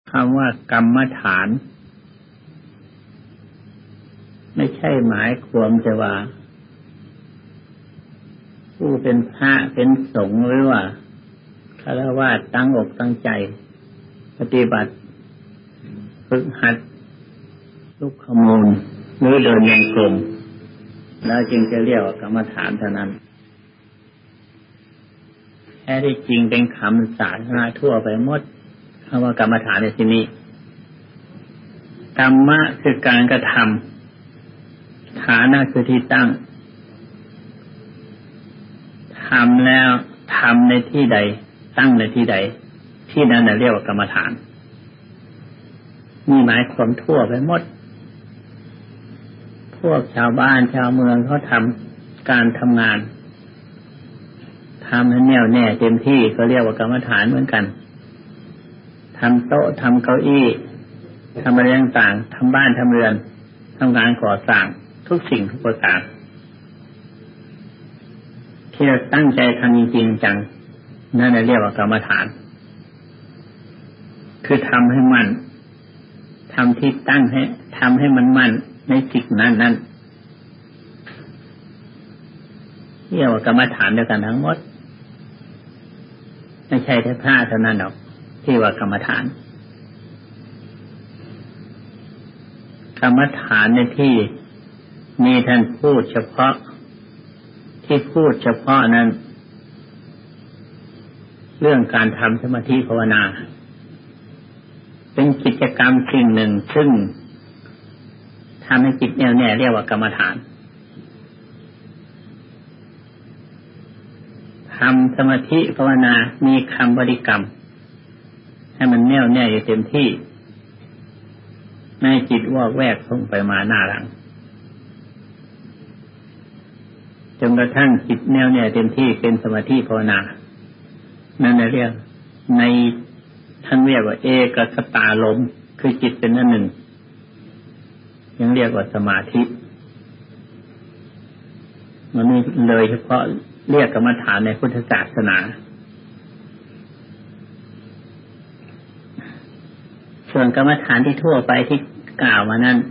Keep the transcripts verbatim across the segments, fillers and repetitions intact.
คำว่ากรรมฐานไม่ใช่หมายความแต่ว่าผู้เป็นพระเป็นสงฆ์หรือว่าฆราวาสตั้งอกตั้งใจปฏิบัติฝึกหัดลุกขมูลหรือเดินยังกลมแล้วจึงจะเรียกว่ากรรมฐานเท่านั้นแท้ที่จริงเป็นคำสาธารณะทั่วไปหมดคำว่ากรรมฐานในที่นี้กรรมะคือการกระทำฐานะคือที่ตั้งทำแล้วทำในที่ใดตั้งในที่ใดที่นั้นเรียกว่ากรรมฐานนี่หมายความทั่วไปหมดพวกชาวบ้านชาวเมืองเขาทำการทำงานทำให้แน่วแน่เต็มที่ก็เรียกว่ากรรมฐานเหมือนกันทำโต๊ะทำเก้าอี้ทำอะไรต่างๆทำบ้านทำเรือนทำงานก่อสร้างทุกสิ่งทุกประการที่เราตั้งใจทำจริงๆจังนั่นเรียกว่ากรรมฐานคือทำให้มั่นทำที่ตั้งให้ทำให้มันมั่นในสิ่งนั้นนั้นเรียกว่ากรรมฐานเดียวกันทั้งหมดไม่ใช่แค่พระเท่านั้นหรอกที่ว่ากรรมฐานกรรมฐานในที่มีท่านพูดเฉพาะที่พูดเฉพาะนั้นเรื่องการทำสมาธิภาวนาเป็นกิจกรรมสิ่งหนึ่งซึ่งทำให้จิตแน่วแน่เรียกว่ากรรมฐานทำสมาธิภาวนามีคำบริกรรมให้มันแน่วแน่อยู่เต็มที่ในจิตวอกแวกส่งไปมาหน้าหลังจนกระทั่งจิตแน่วแน่เต็มที่เป็นสมาธิภาวนานั่นเรียกในท่านเรียกว่าเอกคตาลมคือจิตเป็นอันหนึ่งยังเรียกว่าสมาธิมันนี่เลยเฉพาะเรียกกรรมฐานในพุทธศาสนาส่วนกรรมฐานที่ทั่วไปที่กล่าวมานั้น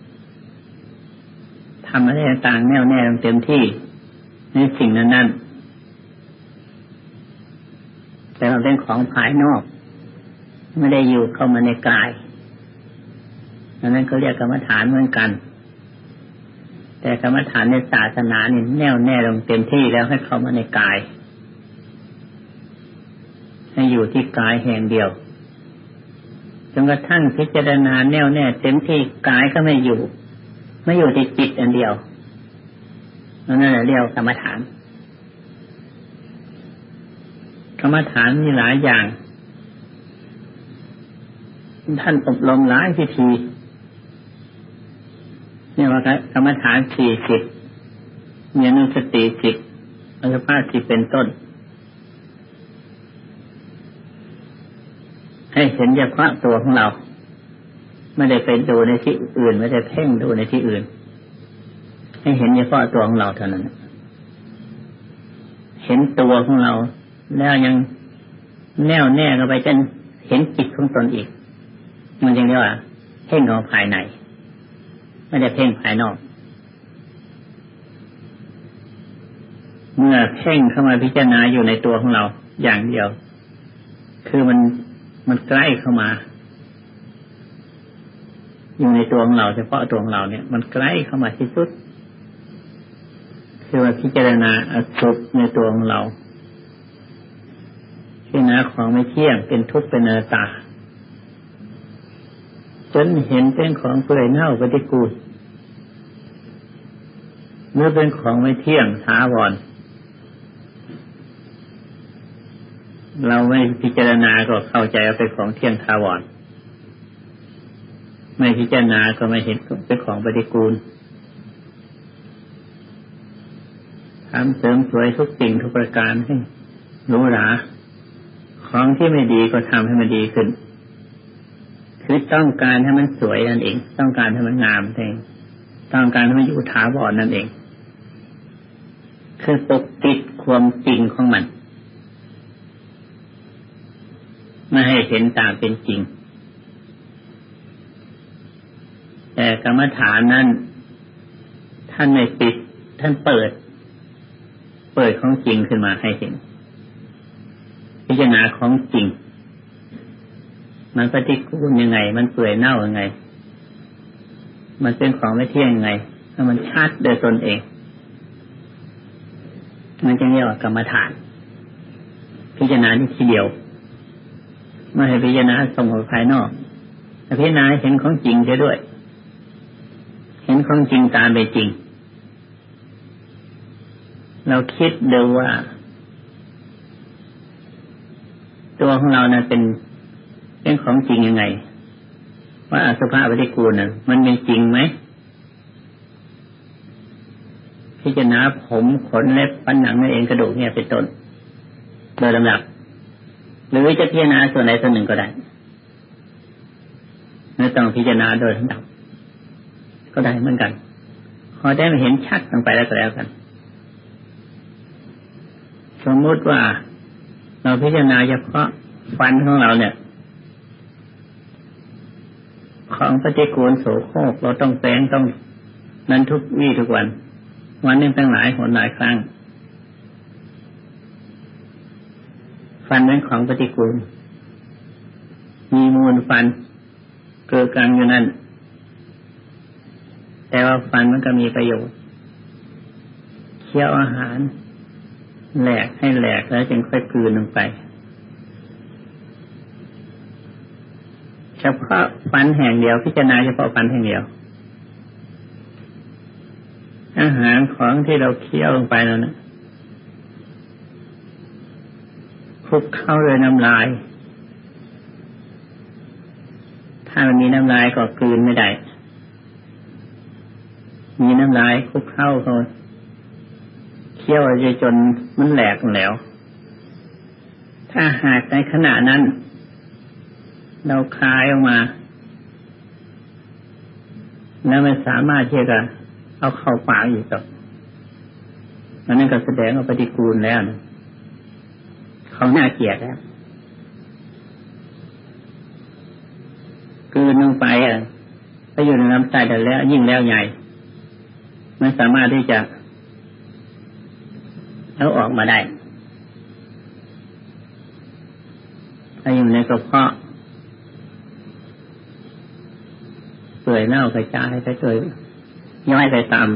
ทำอะไรต่างๆแน่วแน่เต็มที่ในสิ่งนั้นๆแต่มันเป็นของภายนอกไม่ได้อยู่เข้ามาในกายดังนั้นก็เรียกกรรมฐานเหมือนกันแต่กรรมฐานในศาสนานี่แน่วแน่ลงเต็มที่แล้วให้เข้ามาในกายให้อยู่ที่กายแห่งเดียวจนกระทั่งพิจารณาแน่วแน่เต็มที่กายก็ไม่อยู่ไม่อยู่ที่จิตอันเดียวนั่นแหละเรียกกรรมฐานกรรมฐานมีหลายอย่างท่านอบรมหลายพิธีเรียกว่ากรรมฐานสี่สิบมีอนุสติสิบอสุภะสิบเป็นต้นให้เห็นเฉพาะตัวของเราไม่ได้ไปดูในที่อื่นไม่ได้เพ่งดูในที่อื่นให้เห็นเฉพาะตัวของเราเท่านั้นเห็นตัวของเราแล้วยังแน่วแน่เข้าไปจนเห็นจิตของตนอีกมันจึงเรียกว่าเพ่งเข้าภายในไม่ได้เพ่งภายนอกเมื่อเพ่งเข้ามาพิจารณาอยู่ในตัวของเราอย่างเดียวคือมันมันใกล้เข้ามาอยู่ในตัวของเราเฉพาะตัวของเราเนี่ยมันใกล้เข้ามาที่สุดคือว่าพิจารณาอสุภในตัวของเราพิจารณาของไม่เที่ยงเป็นทุกข์เป็นอนัตตาจนเห็นเป็นของเปื่อยเน่าปฏิกูลเมื่อเป็นของไม่เที่ยงถาวรเราไม่พิจารณาก็เข้าใจว่าเป็นของเที่ยงถาวรไม่พิจารณาก็ไม่เห็นเป็นของปฏิกูลทำเสริมสวยทุกสิ่งทุกประการให้หรูหราของที่ไม่ดีก็ทำให้มันดีขึ้นคือต้องการให้มันสวยนั่นเองต้องการให้มันงามเองต้องการให้มันอยู่ถาวรนั่นเองคือปกปิดความจริงของมันไม่ให้เห็นตามเป็นจริงแต่กรรมฐานนั้นท่านไม่ปิดท่านเปิดเปิดของจริงขึ้นมาให้เห็นพิจารณาของจริงมันปฏิกูลยังไงมันเปื่อยเน่ายังไงมันเป็นของไม่เที่ยงยังไงถ้ามันชัดโดยตนเองมันจะเรียกว่ากรรมฐานพิจารณาที่ทีเดียวไม่ให้พิจารณาส่งออกภายนอกแต่พิจารณาเห็นของจริงเสียด้วยเห็นของจริงตามเป็นจริงเราคิดดูว่าตัวของเรานะเป็นเป็นของจริงยังไงว่าอสุภะปฏิกูลน่ะมันมีจริงไหมพิจารณาผมขนเล็บฟันหนังนั่นเองกระดูกเนี่ยเป็นต้นโดยลำดับหรือจะพิจารณาส่วนใดส่วนหนึ่งก็ได้ไม่ต้องพิจารณาโดยลำดับก็ได้เหมือนกันพอได้มาเห็นชัดลงไปแล้วก็แล้วกันสมมติว่าเราพิจารณาเฉพาะฟันของเราเนี่ยของปฏิกูลโสโครกเราต้องแปรงต้องนั้นทุกวี่ทุกวันวันนึงตั้งหลายหนหลายครั้งฟันเป็นของปฏิกูลมีมูลฟันเกิดกลางอยู่นั่นแต่ว่าฟันมันก็มีประโยชน์เคี้ยวอาหารแหลกให้แหลกแล้วจึงค่อยกลืนลงไปเฉพาะฟันแห่งเดียวพิจารณาเฉพาะฟันแห่งเดียวอาหารของที่เราเคี้ยวลงไปนั่นนะคลุกเข้าด้วยน้ำลายถ้ามันมีน้ำลายก็กลืนไม่ได้มีน้ำลายคลุกเข้าเขาเคี้ยวจนมันแหลกแล้วถ้าหากในขณะนั้นเราคายออกมาแล้วไม่สามารถที่จะเอาเข้าปากอยู่ต่ออันนั้นก็แสดงว่าปฏิกูลแล้วนะเขาน่าเกลียดแล้วกลืนลงไปอ่ะไปอยู่ในลำไส้แล้วยิ่งแล้วใหญ่ไม่สามารถที่จะเอาออกมาได้ถ้าอยู่ในกระเพาะเปื่อยเน่ากระจายไปเกิดย่อยไปตาม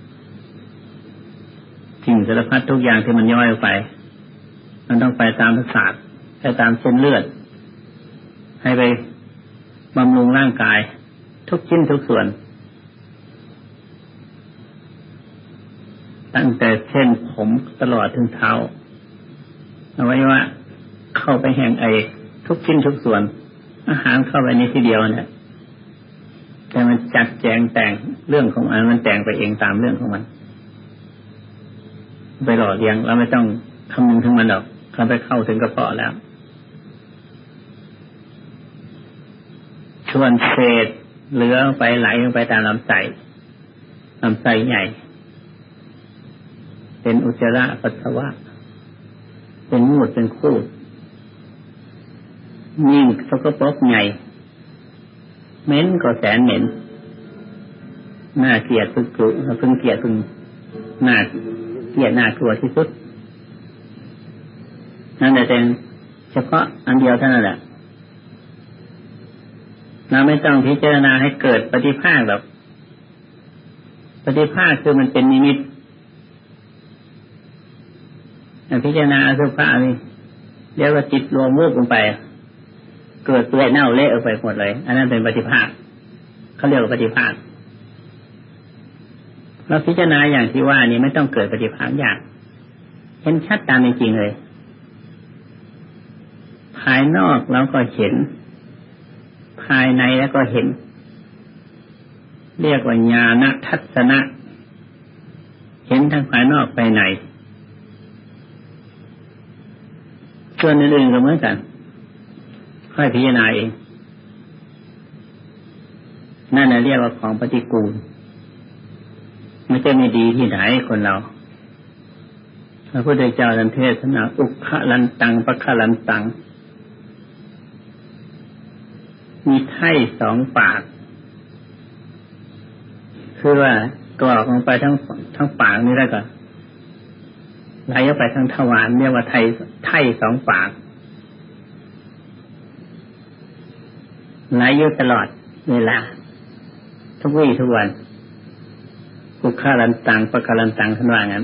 สิ่งสารพัดทุกอย่างที่มันย่อยออกไปมันต้องไปตามประสาทไปตามเส้นเลือดให้ไปบำรุงร่างกายทุกชิ้นทุกส่วนตั้งแต่เส้นผมตลอดถึงเท้าเอาไว้ว่าเข้าไปแห่งไอทุกชิ้นทุกส่วนอาหารเข้าไปในทีเดียวเนี่ยแต่มันจัดแจงแต่งเรื่องของมันมันแต่งไปเองตามเรื่องของมันไปหล่อเลี้ยงเราไม่ต้องคำนึงถึงมันหรอกเขาไปเข้าถึงกระเพาะแล้วชวนเศษเหลือไปไหลลงไปตามลำไส้ลำไส้ใหญ่เป็นอุจจาระปัสสาวะเป็นมูดเป็นคูดยิ่งสกปรกใหญ่เหม็นก็แสนเหม็นน่าเกลียดพึงกลัวพึงเกลียดพึงน่าเกลียดน่ากลัวที่สุดนั่นแต่เป็นเฉพาะอันเดียวเท่านั้นแหละเราไม่ต้องพิจารณาให้เกิดปฏิภาคหรอกปฏิภาคคือมันเป็นนิมิตพิจารณาอสุภะนี่เรียกว่าจิตรวมวูบลงไปเกิดเปื่อยเน่าเละออกไปหมดเลยอันนั้นเป็นปฏิภาคเขาเรียกว่าปฏิภาคเราพิจารณาอย่างที่ว่านี่ไม่ต้องเกิดปฏิภาคอย่างเห็นชัดตามเป็นจริงเลยภายนอกเราก็เห็นภายในแล้วก็เห็นเรียกว่าญาณทัศนะเห็นทั้งภายนอกภายในส่วนอื่นๆก็เหมือนกันค่อยพิจารณาเองนั่นน่ะเรียกว่าของปฏิกูลไม่ใช่ไม่ดีที่ไหนคนเราพระพุทธเจ้าท่านเทศนาอุคคะลันตังปะคะลันตังมีไถ่สองปากคือว่ากรอกลงไปทั้งทั้งปากนี่แล้วก็ไหลออกไปทั้งทวารเรียกว่าไทไทสองปากไหลอยู่ตลอดเวลาทุกวี่ทุกวันกุขะลันตังปะคะลันตังท่านว่างั้น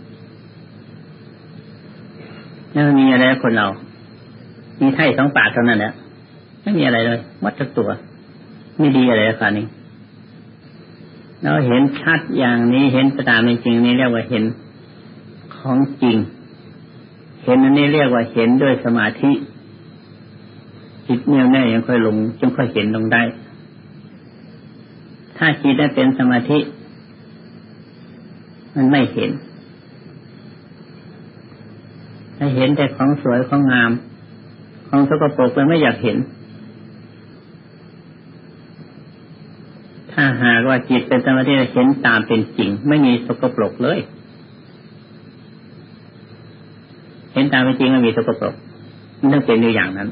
แล้วมีอะไรคนเรามีไถ่สองปากเท่านั้นแหละไม่มีอะไรเลยวัดทุกตัวไม่ดีอะไรราคานี้เราเห็นชัดอย่างนี้เห็นตามเป็นจริงนี้เรียกว่าเห็นของจริงเห็นอันนี้เรียกว่าเห็นด้วยสมาธิจิตแน่วแน่ยังค่อยลงจึงค่อยเห็นลงได้ถ้าจิตได้เป็นสมาธิมันไม่เห็นถ้าเห็นแต่ของสวยของงามของสกปรกมันไม่อยากเห็นถ้าหากว่าจิตเป็นสมาธิเห็นตามเป็นจริงไม่มีสกปรกเลยเห็นตามเป็นจริงไม่มีสกปรกมันต้องเป็นอยู่อย่างนั้น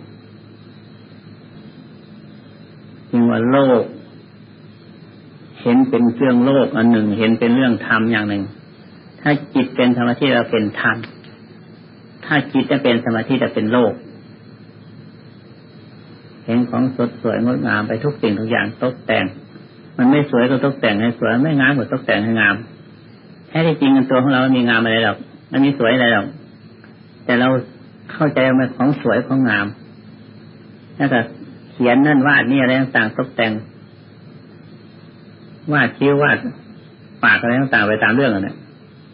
จึงว่าโลกเห็นเป็นเรื่องโลกอันหนึ่งเห็นเป็นเรื่องธรรมอย่างหนึ่งถ้าจิตเป็นสมาธิเราเป็นธรรมถ้าจิตจะเป็นสมาธิจะเป็นโลกเห็นของสดสวยงดงามไปทุกสิ่งทุกอย่างตกแต่งมันไม่สวยก็ตกแต่งให้สวยไม่งามก็ตกแต่งให้งามแท้ที่จริงตัวของเราไม่มีงามอะไรหรอกไม่มีสวยอะไรหรอกแต่เราเข้าใจว่ามันของสวยของงามแล้วก็เขียนนั่นวาดนี่อะไรต่างๆตกแต่งวาดคิ้ววาดปากอะไรต่างๆไปตามเรื่องนั่นแหละ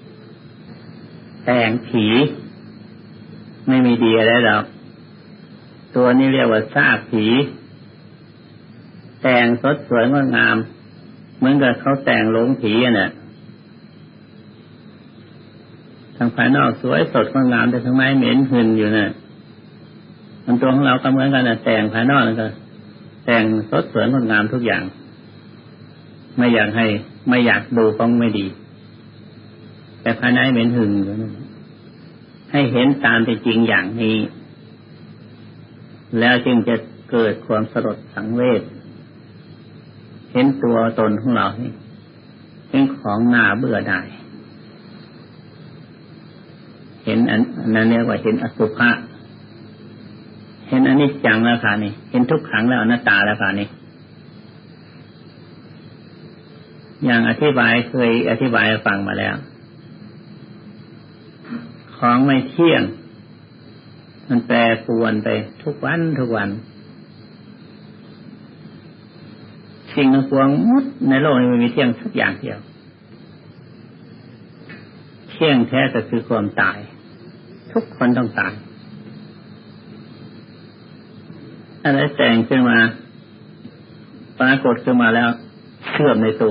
แต่งผีไม่มีดีอะไรหรอกตัวนี้เรียกว่าซากผีแต่งสดสวยงดงามเหมือนกับเขาแต่งโลงผีอ่ะเนี่ยทางภายนอกสวยสดงดงามแต่ข้างในเหม็นหืนอยู่เนี่ยมันตัวของเราก็เหมือนกันนะแต่งภายนอกนั่นก็แต่งสดสวยงดงามทุกอย่างไม่อยากให้ไม่อยากดูของไม่ดีแต่ภายในเหม็นหืนอยู่นั่นให้เห็นตามเป็นจริงอย่างนี้แล้วจึงจะเกิดความสลดสังเวชเห็นตัวตนของเรานี่เป็นของน่าเบื่อหน่ายเห็นอันนั้นเรียกว่าเห็นอสุภะเห็นอนิจจังแล้วค่ะนี่เห็นทุกขังแล้วอนัตตาแล้วค่ะนี่อย่างอธิบายเคยอธิบายให้ฟังมาแล้วของไม่เที่ยงมันแปรปรวนไปทุกวันทุกวันสิ่งทั้งปวงหมดในโลกนี้ไม่มีเที่ยงสักอย่างเดียวเที่ยงแท้ก็คือความตายทุกคนต้องตายอะไรแต่งขึ้นมาปรากฏขึ้นมาแล้วเสื่อมในตัว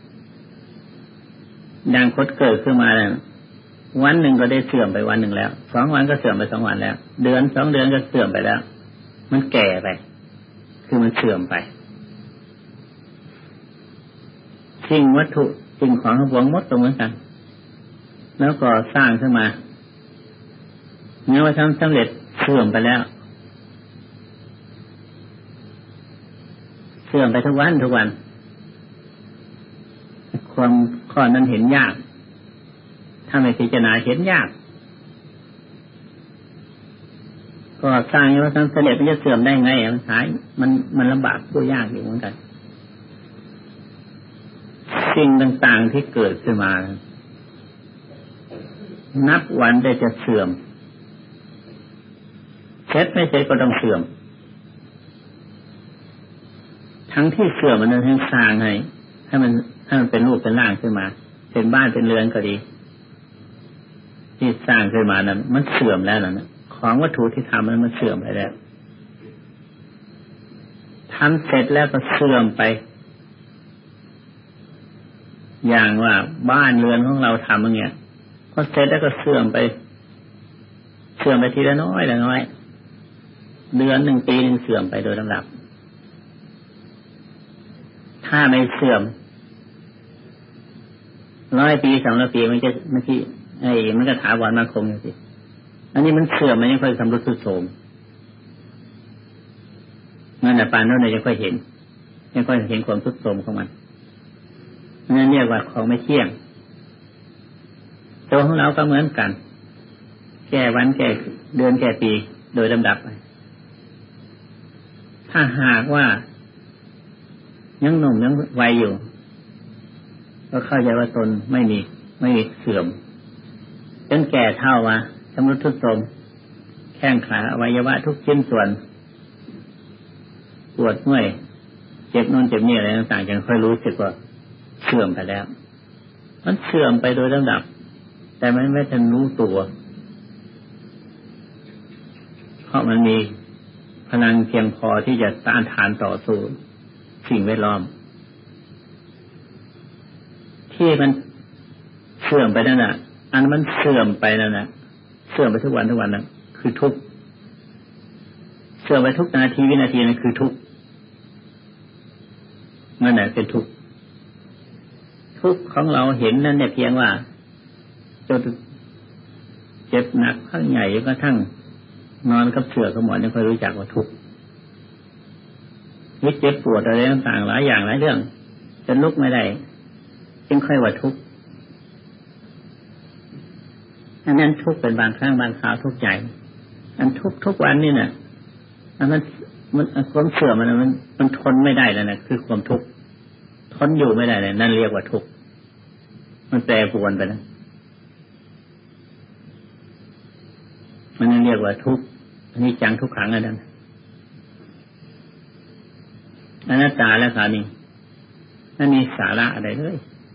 ดังคดเกิดขึ้นมาแล้ววันหนึ่งก็ได้เสื่อมไปวันหนึ่งแล้วสองวันก็เสื่อมไปสองวันแล้วเดือนสองเดือนก็เสื่อมไปแล้วมันแก่ไปคือมันเสื่อมไปสิ่งวัตถุสิ่งของทั้งปวงหมดตรงเหมือนกันแล้วก็สร้างขึ้นมาเมื่อว่าทำสำเร็จเสื่อมไปแล้วเสื่อมไปทุกวันทุกวันความข้อนั้นเห็นยากถ้าไม่พิจารณาเห็นยากก็สร้างว่าทำสำเร็จมันจะเสื่อมได้ไงมันหายมันมันลำบากผู้ยากอยู่เหมือนกันสิ่งต่างๆที่เกิดขึ้นมานับวันได้จะเสื่อมเสร็จไม่เสร็จก็ต้องเสื่อมทั้งที่เสื่อมมันทั้งสร้างให้ให้มันให้มันเป็นรูปเป็นร่างขึ้นมาเป็นบ้านเป็นเรือนก็ดีที่สร้างขึ้นมานั้นมันเสื่อมแล้วนะของวัตถุที่ทำมันมันเสื่อมไปแล้วทำเสร็จแล้วก็เสื่อมไปอย่างว่าบ้านเรือนของเราทำอย่างเงี้ยพอเสร็จแล้วก็เสื่อมไปเสื่อมไปทีละน้อยละน้อยเดือนหนึ่งปีหนึ่งเสื่อมไปโดยลำดับถ้าไม่เสื่อมร้อยปีสองร้อยปีมันจะมันที่ไอ้มันก็ถาวรมั่นคงอยู่สิอันนี้มันเสื่อมมันยังค่อยสำรุดทรุดโทรมนั่นแหละปานนั้นเลยยังค่อยเห็นยังค่อยเห็นความทรุดโทรมของมันนั่นเรียกว่าของไม่เที่ยงตัวของเราก็เหมือนกันแก่วันแก่เดือนแก่ปีโดยลำดับไปถ้าหากว่ายังหนุ่มยังวัยอยู่ก็เข้าใจว่าตนไม่มีไม่มีเสื่อมจนแก่เฒ่ามาชำรุดทรุดโทรมแข้งขาอวัยวะทุกชิ้นส่วนปวดเมื่อยเจ็บโน่นเจ็บนี่อะไรต่างๆจึงค่อยรู้สึกว่าเสื่อมไปแล้วมันเสื่อมไปโดยลำดับแต่มันไม่ทันรู้ตัวเพราะมันมีพลังเพียงพอที่จะต้านทานต่อสู้สิ่งแวดล้อมที่มันเสื่อมไปนั่นน่ะอันมันเสื่อมไปนั่นน่ะเสื่อมไปทุกวันทุกวันนั่นคือทุกข์เสื่อมไปทุกนาทีวินาทีนั่นคือทุกข์นั่นแหละเป็นทุกข์ทุกข์ของเราเห็นนั่นเนี่ยเพียงว่าจนเจ็บหนักข้างใหญ่ก็ทั้งนอนกับเสื่อกับหมอนยังค่อยรู้จักว่าทุกข์วิเจ็บปวดอะไรต่างๆหลายอย่างหลายเรื่องจนลุกไม่ได้จึงค่อยว่าทุกข์อันนั้นทุกข์เป็นบางครั้งบางคราวทุกข์ใหญ่อันทุกข์ทุกวันนี่น่ะอันนั้นมันความเสื่อมมันมันมันทนไม่ได้แล้วนะคือความทุกข์ทนอยู่ไม่ได้เลยนั่นเรียกว่าทุกข์มันแปรปรวนไปนะมันนั่นเรียกว่าทุกข์อันนี้จังทุกขังอันนั้นอนัตตาแล้วค่ะนี่ไม่มีสาระอะไรเลย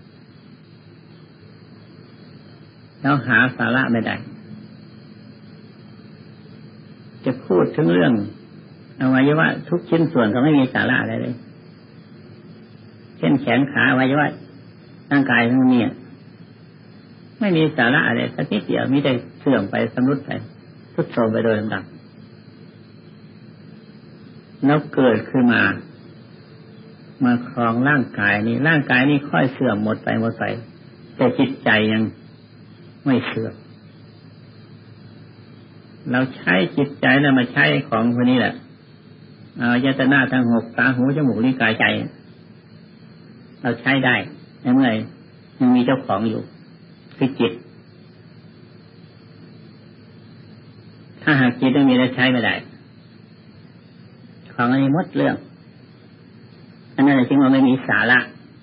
แล้วหาสาระไม่ได้จะพูดถึงเรื่องอวัยวะทุกชิ้นส่วนก็ไม่มีสาระอะไรเลยเช่นแขนขาอวัยวะร่างกายทั้งนี้ไม่มีสาระอะไรสักนิดเดียวมีแต่เสื่อมไปสำรุดไปทรุดโทรมไปโดยลำดับแล้วเกิดขึ้นมามาครองร่างกายนี้ร่างกายนี้ค่อยเสื่อมหมดไปหมดไปแต่จิตใจยังไม่เสื่อมเราใช้จิตใจแล้วมาใช้ของพวกนี้แหละเอายตนาทั้งหกตาหูจมูกลิ้นกายใจเราใช้ได้ในเมื่อยังมีเจ้าของอยู่คือจิตถ้าหากจิตไม่มีแล้วใช้ไม่ได้ของอันนี้หมดเรื่องอันนั้นจริงว่าไม่มีสาระ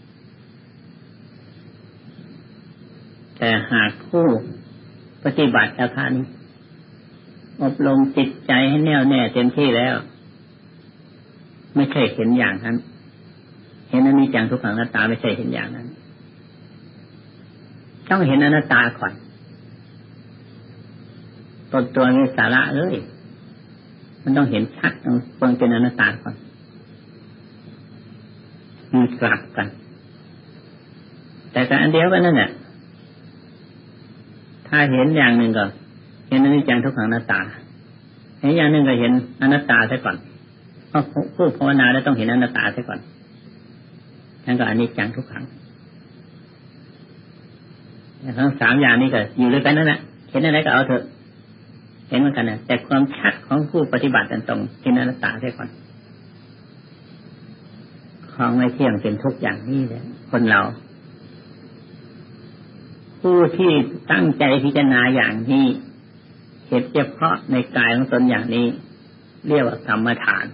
แต่หากผู้ปฏิบัติแล้วท่านอบรมจิตใจให้แน่วแน่เต็มที่แล้วไม่ใช่เห็นอย่างนั้นเห็นอนิจจังทุกขังอนัตตาไม่ใช่เห็นอย่างนั้นต้องเห็นอนัตตาก่อนตนตัวมีสาระเลยมันต้องเห็นชัดต้องควรเป็นอนัตตาก่อนมันกลับกันแต่การอันเดียวกันนั่นแหละถ้าเห็นอย่างหนึ่งก็เห็นอนิจจังทุกขังอนัตตาเห็นอย่างหนึ่งก็เห็นอนัตตาซะก่อนเพราะผู้ภาวนาแล้วต้องเห็นอนัตตาซะก่อนนั่นก็อนิจจังทุกขังทั้งสามอย่างนี้ก็อยู่ด้วยกันนั่นแหละเห็นอะไรก็เอาเถอะเห็นเหมือนกันนะแต่ความชัดของผู้ปฏิบัติตรงเห็นอนัตตาซะก่อนของไม่เที่ยงเป็นทุกอย่างนี้แหละคนเราผู้ที่ตั้งใจพิจารณาอย่างนี้เห็นเฉพาะในกายของตนอย่างนี้เรียกว่ากรรมฐาน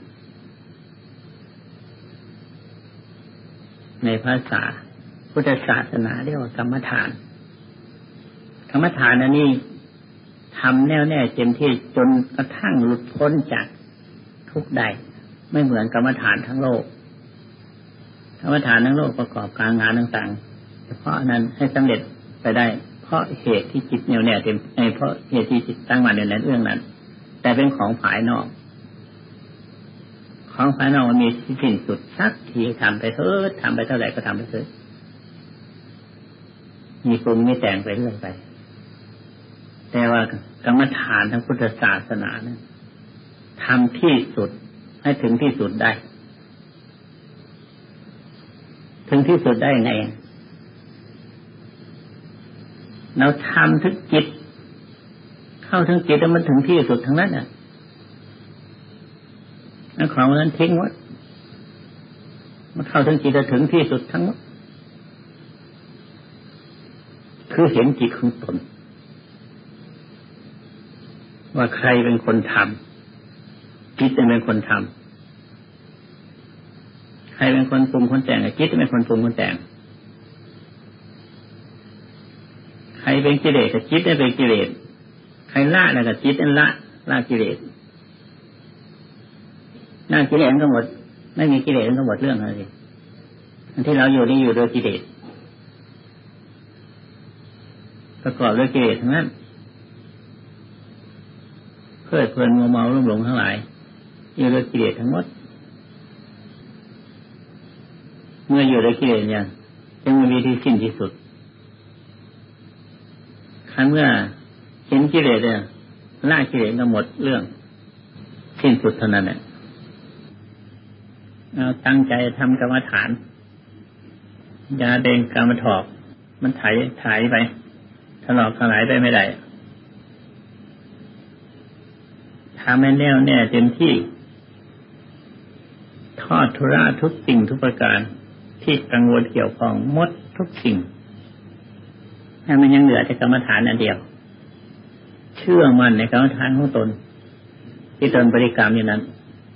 ในภาษาพุทธศาสนาเรียกว่ากรรมฐานกรรมฐานอันนี้ทำแน่วแน่เต็มที่จนกระทั่งหลุดพ้นจากทุกข์ใดไม่เหมือนกรรมฐานทั้งโลกกรรมฐานทั้งโลกประกอบการงานต่างๆเฉพาะนั้นให้สำเร็จไปได้เพราะเหตุที่จิตแน่วแน่เต็มเพราะเหตุที่จิตตั้งมั่นในนั้นเรื่องนั้นแต่เป็นของภายนอกของภายนอกมันมีที่สิ้นสุดสักทีทำไปเถอะทำไปเท่าไหร่ก็ทำไปเถอะมีปรุงมีแต่งไปเรื่อยไปแต่ว่ากรรมฐานทางพุทธศาสนานะทำที่สุดให้ถึงที่สุดได้ถึงที่สุดได้ไงเราทำถึงจิตเข้าถึงจิตแล้วมันถึงที่สุดทั้งนั้นน่ะนั่นของนั้นทิ้งหมดมันเข้าถึงจิตจะถึงที่สุดทั้งหมดคือเห็นจิตของตนว่าใครเป็นคนทำจิตเป็นคนทำใครเป็นคนปรุงคนแต่งจิตเป็นคนปรุงคนแต่งใครเป็นกิเลสจิตเป็นกิเลสใครละแล้วก็จิตนั่นละละกิเลสละกิเลสทั้งหมดไม่มีกิเลสทั้งหมดเรื่องอะไรอันที่เราอยู่นี่อยู่โดยกิเลสประกอบด้วยกิเลสทั้งนั้นเพลิดเพลินมัวเมาลุ่มหลงทั้งหลายอยู่โดยกิเลสทั้งหมดเมื่ออยู่โดยกิเลสเนี่ยจึงไม่มีที่สิ้นที่สุดคันเมื่อเห็นกิเลสเนี่ยละกิเลสก็หมดเรื่องสิ้นสุดเท่านั้นแหละเอาตั้งใจทำกรรมฐานอย่าเด้งกรรมถอกมันไถไถไปถลอกถลายไปไม่ได้ทำให้แน่วแน่เต็มที่ทอดทุระทุกสิ่งทุกประการที่กังวลเกี่ยวข้องหมดทุกสิ่งให้มันยังเหลือแต่กรรมฐานอันเดียวเชื่อมั่นในกรรมฐานของตนที่ตนบริกรรมอย่างนั้น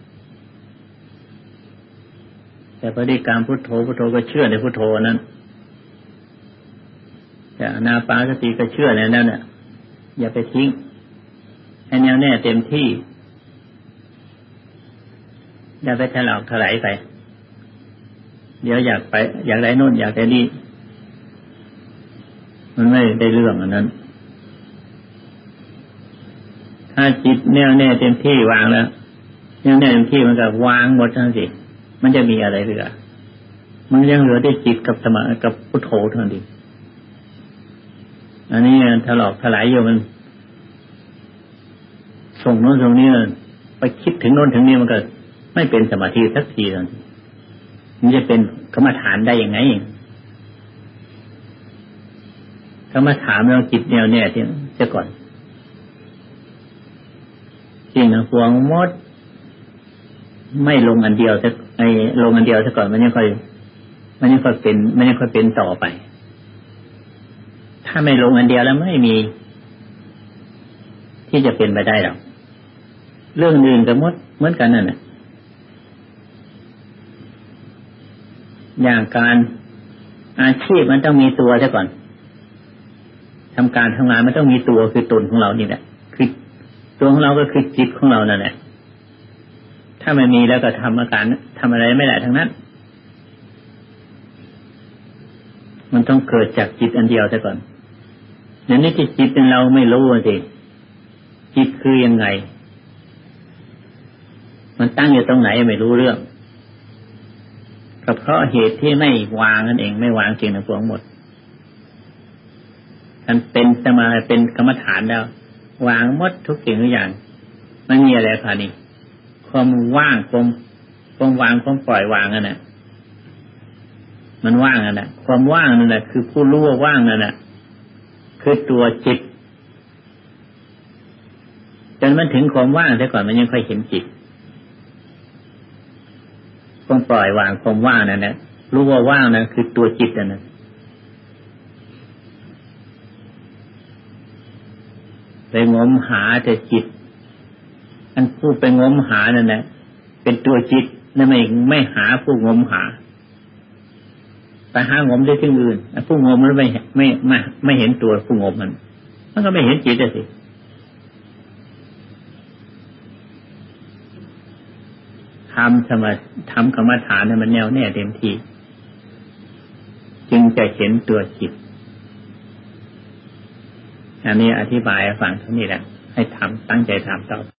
แต่บริกรรมพุทโธพุทโธก็เชื่อในพุทโธนั้นแต่อานาปานสติก็เชื่อในนั้นน่ะอย่าไปทิ้งให้แน่วแน่เต็มที่อย่าไปถลอกถลายไปเดี๋ยวอยากไปอยากได้โน่นอยากได้นี่มันไม่ได้เรื่องอันนั้นถ้าจิตแน่วแน่เต็มที่วางแล้วแน่วแน่เต็มที่มันก็วางหมดทั้งสิ้นมันจะมีอะไรเหลือมันยังเหลือได้จิตกับสมากับพุทโธเท่านั้นเองอันนี้ถลอกถลายอยู่มันส่งโน้นส่งนี้ไปคิดถึงโน้นถึงนี้มันก็ไม่เป็นสมาธิสักทีเลยมันจะเป็นกรรมฐานได้ยังไงกรรมฐานเราจิตแน่วแน่ที่เสียก่อนสิ่งทั้งปวงหมดไม่ลงอันเดียวสักไอ้ลงอันเดียวซะก่อนมันยังค่อยมันยังค่อยเป็นมันยังค่อยเป็นต่อไปถ้าไม่ลงอันเดียวแล้วไม่มีที่จะเป็นไปได้หรอกเรื่องอื่นก็หมดเหมือนกันนั่นแหละอย่างการอาชีพมันต้องมีตัวซะก่อนทำการทำงานมันต้องมีตัวคือตนของเรานี่แหละคือตัวของเราก็คือจิตของเรานั่นแหละถ้าไม่มีแล้วก็ทำอาการทำอะไรไม่ได้ทั้งนั้นมันต้องเกิดจากจิตอันเดียวซะก่อนอย่างนี้ที่จิตเราไม่รู้สิจิตคือยังไงมันตั้งอยู่ตรงไหนไม่รู้เรื่องก็เพราะเหตุที่ไม่วางนั่นเองไม่วางจริงทั้งปวงหมดมันเป็นสมาธิเป็นกรรมฐานแล้ววางหมดทุกสิ่งทุกอย่างไม่มีอะไรภายในความว่างความความวางความปล่อยวางนั่นแหละมันว่างนั่นแหละความว่างนั่นแหละคือผู้รู้ว่าว่างนั่นแหละคือตัวจิตจนมันถึงความว่างแต่ก่อนมันยังค่อยเห็นจิตความปล่อยวางความว่างนั่นแหละรู้ว่าว่างนั่นคือตัวจิตนั่นแหละไปงมหาแต่จิตอันผู้ไปงมหานั่นแหละเป็นตัวจิตนั่นไม่ไม่หาผู้งมหาไปหางมได้ที่อื่นผู้งมมันไม่ไม่ไม่ไม่เห็นตัวผู้งมมันมันก็ไม่เห็นจิตสิทำสมาทำกรรมฐานให้มันแน่วแน่เต็มที่จึงจะเห็นตัวจิตอันนี้อธิบายให้ฟังเท่านี้แหละให้ทำตั้งใจทำต่อไป